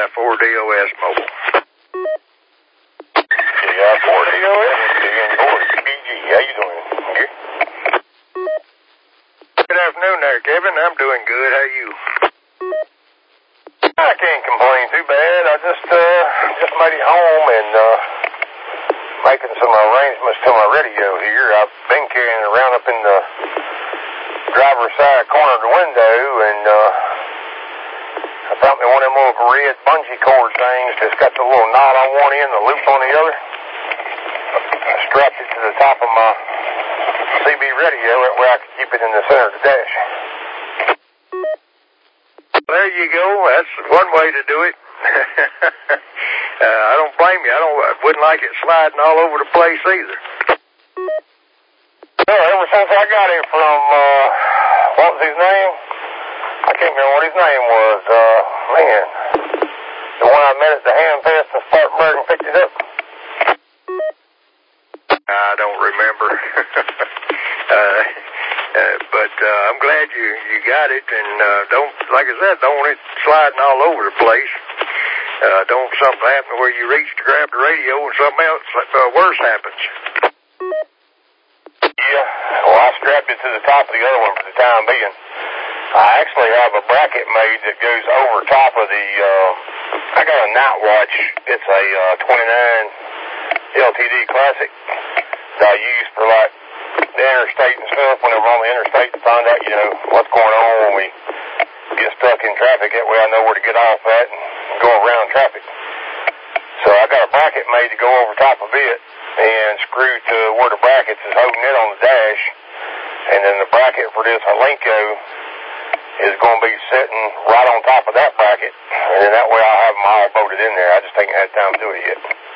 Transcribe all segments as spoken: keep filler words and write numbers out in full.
I four D O S mobile. K I four D O S, Ian Boyd, B G. How you doing? Good? Good afternoon there, Kevin. I'm doing good. How are you? I can't complain too bad. I just, uh, just made it home and, uh, making some arrangements to my radio here. I've been carrying it around up in the driver's side corner of the window, and, uh, I found me one of them little red bungee cord things that's got the little knot on one end, the loop on the other. I strapped it to the top of my C B radio, that way I could keep it in the center of the dash. There you go. That's one way to do it. uh, I don't blame you. I don't. I wouldn't like it sliding all over the place either. Well, ever since I got it from, uh, what was his name? I can't remember what his name was. Uh, man, the one I met at the Ham Fest in Spartanburg and picked it up. I don't remember. uh, uh, but uh, I'm glad you, you got it, and uh, don't, like I said, don't want it sliding all over the place. Uh, don't something happen where you reach to grab the radio and something else uh, worse happens. Yeah, well, I strapped it to the top of the other one for the time being. I actually have a bracket made that goes over top of the, uh, I got a night watch. It's a uh, twenty-nine L T D Classic that I use for like the interstate and stuff whenever I'm on the interstate to find out, you know, what's going on when we get stuck in traffic. That way I know where to get off at and go around traffic. So I got a bracket made to go over top of it and screwed to where the brackets is holding it on the dash. And then the bracket for this Alenco is going to be sitting right on top of that bracket. And then that way I'll have them all bolted in there. I just ain't had time to do it yet.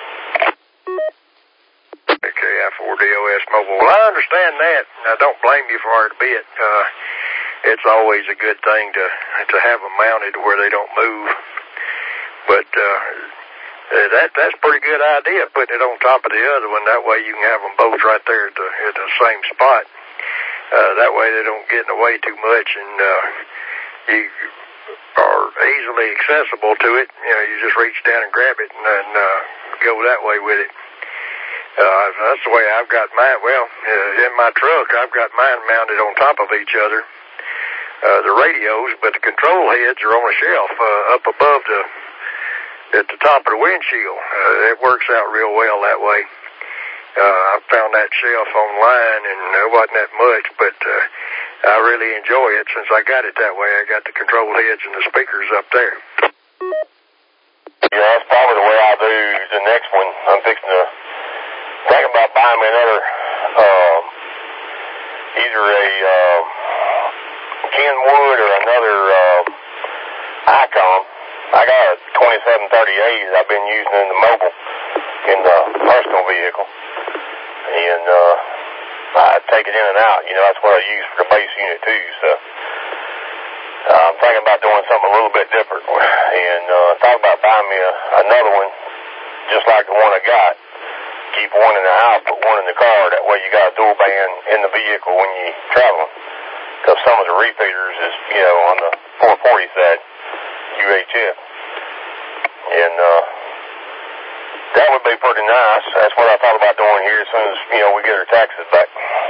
K I four D O S mobile. Well, I understand that. I don't blame you for it a bit. Uh, it's always a good thing to to have them mounted where they don't move. But uh, that that's a pretty good idea, putting it on top of the other one. That way you can have them both right there at the, at the same spot. Uh, that way they don't get in the way too much, and uh, you are easily accessible to it. You know, you just reach down and grab it and then uh, go that way with it. Uh, that's the way I've got mine. Well, uh, in my truck, I've got mine mounted on top of each other, uh, the radios, but the control heads are on a shelf uh, up above the, at the top of the windshield. Uh, it works out real well that way. Uh, I found that shelf online, and it wasn't that much, but uh, I really enjoy it since I got it that way. I got the control heads and the speakers up there. Yeah, that's probably the way I'll do the next one. I'm fixing to think about buying me another, uh, either a uh, Kenwood or another uh, Icon. I got a twenty-seven thirty-eight that I've been using in the mobile, in the personal vehicle. And uh, I take it in and out. You know, that's what I use for the base unit too. So uh, I'm thinking about doing something a little bit different. And uh, thought about buying me a, another one, just like the one I got. Keep one in the house, put one in the car. That way you got a dual band in the vehicle when you're traveling. Because some of the repeaters is, you know, on the four forty side, U H F. And uh, that would be pretty nice. That's what I thought about doing here as soon as, you know, we get our taxes back.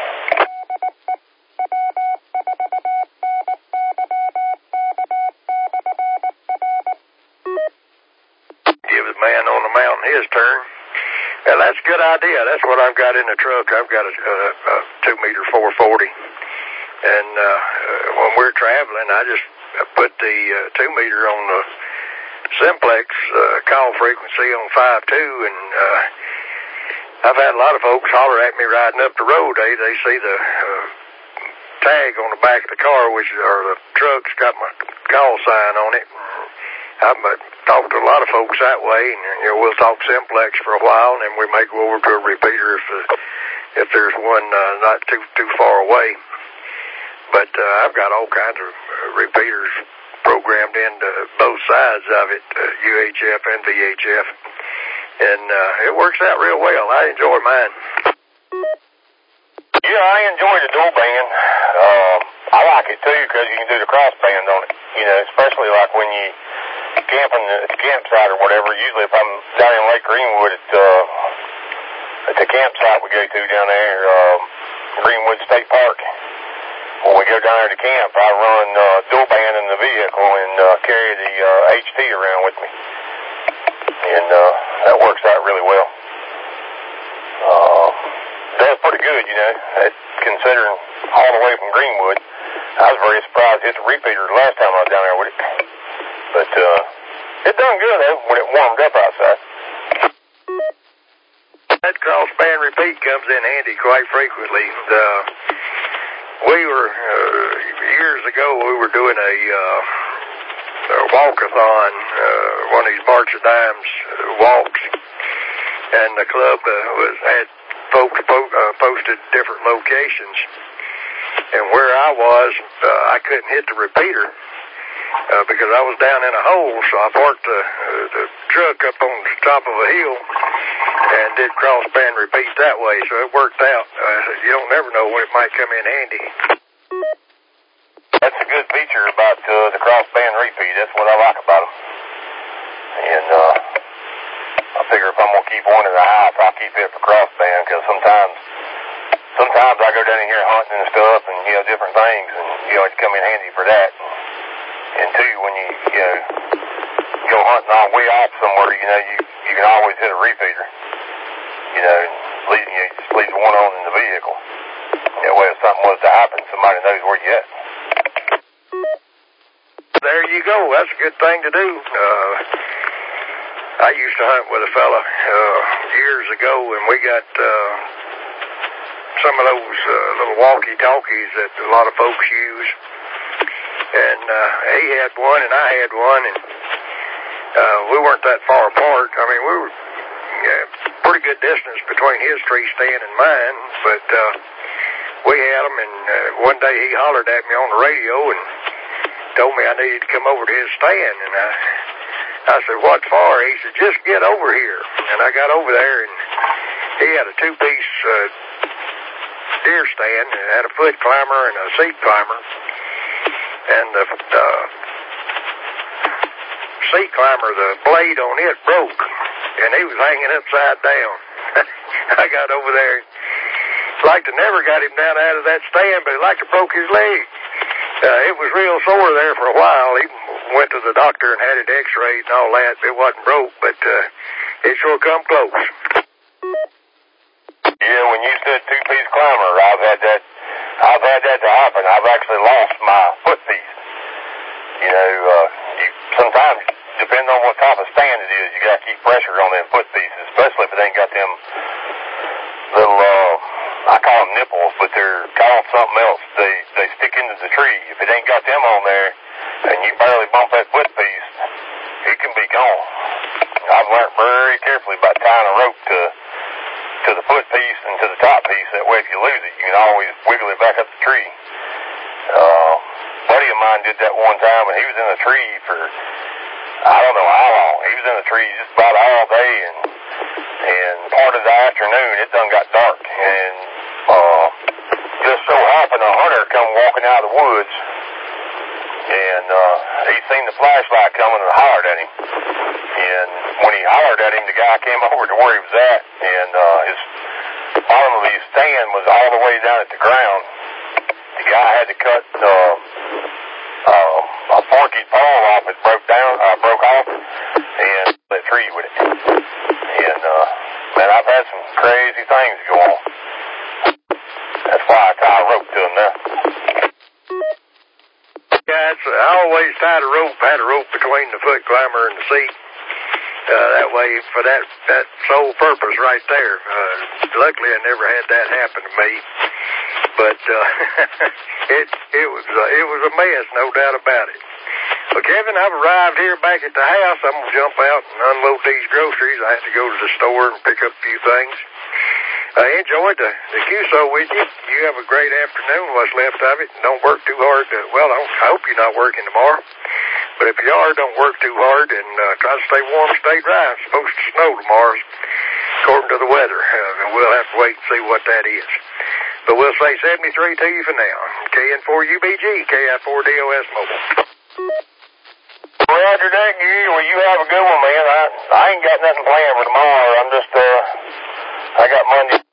Give the man on the mountain his turn. Well, that's a good idea. That's what I've got in the truck. I've got a, a, a two meter four forty. And uh, when we're traveling, I just put the uh, two meter on the simplex uh, call frequency on five two, and uh, I've had a lot of folks holler at me riding up the road. They they see the uh, tag on the back of the car, which or the truck's got my call sign on it. I've uh, talked to a lot of folks that way, and you know we'll talk simplex for a while, and then we may go over to a repeater if uh, if there's one uh, not too too far away. But uh, I've got all kinds of uh, repeaters programmed into both sides of it, uh, U H F and V H F, and uh, it works out real well. I enjoy mine. Yeah, I enjoy the dual band. Uh, I like it too because you can do the cross band on it. You know, especially like when you camping at the campsite or whatever, usually if I'm down in Lake Greenwood at, uh, at the campsite we go to down there, uh, Greenwood State Park, when we go down there to camp, I run uh, dual band in the vehicle and uh, carry the uh, H T around with me. And uh, that works out really well. Uh, that's pretty good, you know, that, considering all the way from Greenwood. I was very surprised it hit the repeater the last time I was down there with it. But uh, it done good, though, when it warmed up outside. That crossband repeat comes in handy quite frequently. Uh, we were, uh, years ago, we were doing a, uh, a walkathon, uh, one of these March of Dimes uh, walks, and the club uh, was had folks po- uh, posted different locations. And where I was, uh, I couldn't hit the repeater uh, because I was down in a hole, so I parked the, uh, the truck up on the top of a hill and did crossband repeat that way, so it worked out. Uh, you don't never know when it might come in handy. That's a good feature about uh, the crossband repeat. That's what I like about them. And uh, I figure if I'm going to keep one in the house, I'll keep it for crossband, because sometimes sometimes I go down in here hunting and stuff and, you know, different things, and, you know, it come in handy for that. And two, when you, you know, go hunting all way off somewhere, you know, you, you can always hit a repeater. You know, leave, you know, just leave one on in the vehicle. That way if something was to happen, somebody knows where you're at. There you go. That's a good thing to do. Uh, I used to hunt with a fella uh, years ago, and we got uh, some of those uh, little walkie-talkies that a lot of folks use. And uh, he had one, and I had one, and uh, we weren't that far apart. I mean, we were uh, pretty good distance between his tree stand and mine, but uh, we had them, and uh, one day he hollered at me on the radio and told me I needed to come over to his stand, and I, I said, what for? He said, just get over here. And I got over there, and he had a two-piece uh, deer stand, and had a foot climber and a seat climber, and the uh, seat climber, the blade on it broke, and he was hanging upside down. I got over there, like to never got him down out of that stand, but he like to broke his leg. Uh, it was real sore there for a while. He went to the doctor and had it x-rayed and all that. It wasn't broke, but uh, it sure come close. Yeah, when you said two-piece climber, I've had that I've had that to happen. I've actually lost my foot piece. You know, uh, you, sometimes, depending on what type of stand it is, you got to keep pressure on them foot pieces, especially if it ain't got them little, uh, I call them nipples, but they're called something else. They they stick into the tree. If it ain't got them on there, and you barely bump that foot piece, it can be gone. I've learned very carefully about tying a rope to to the foot piece and to the top piece. That way, if you lose it, you can always wiggle it back up the tree. Uh, a buddy of mine did that one time, and he was in a tree for, I don't know how long. He was in a tree just about all day, and and part of the afternoon, it done got dark, and uh, just so happened a hunter come walking out of the woods, and uh, he seen the flashlight coming and hollered at him. And when he hollered at him, the guy came over to where he was at, and uh, his bottom of his stand was all the way down at the ground. The guy had to cut uh, uh, a forky pole off. It broke down, uh, broke off, and that tree with it. And uh, man, I've had some crazy things go on. That's why I tie a rope to him now. Yeah, it's, I always tied a rope, had a rope between the foot climber and the seat. Uh, that way, for that that sole purpose right there. Uh, luckily, I never had that happen to me. But uh, it it was uh, it was a mess, no doubt about it. Well, Kevin, I've arrived here back at the house. I'm gonna jump out and unload these groceries. I have to go to the store and pick up a few things. I uh, enjoyed the, the Q S O with you. You have a great afternoon, what's left of it. Don't work too hard. To, well, I, I hope you're not working tomorrow. But if you are, don't work too hard, and uh, try to stay warm, stay dry. It's supposed to snow tomorrow, according to the weather. Uh, and we'll have to wait and see what that is. But we'll say seventy-three to you for now. K N four U B G, K I four D O S Mobile. Roger. Roger that, Gary. Well, you have a good one, man. I I ain't got nothing planned for tomorrow. I'm just uh, I got Monday.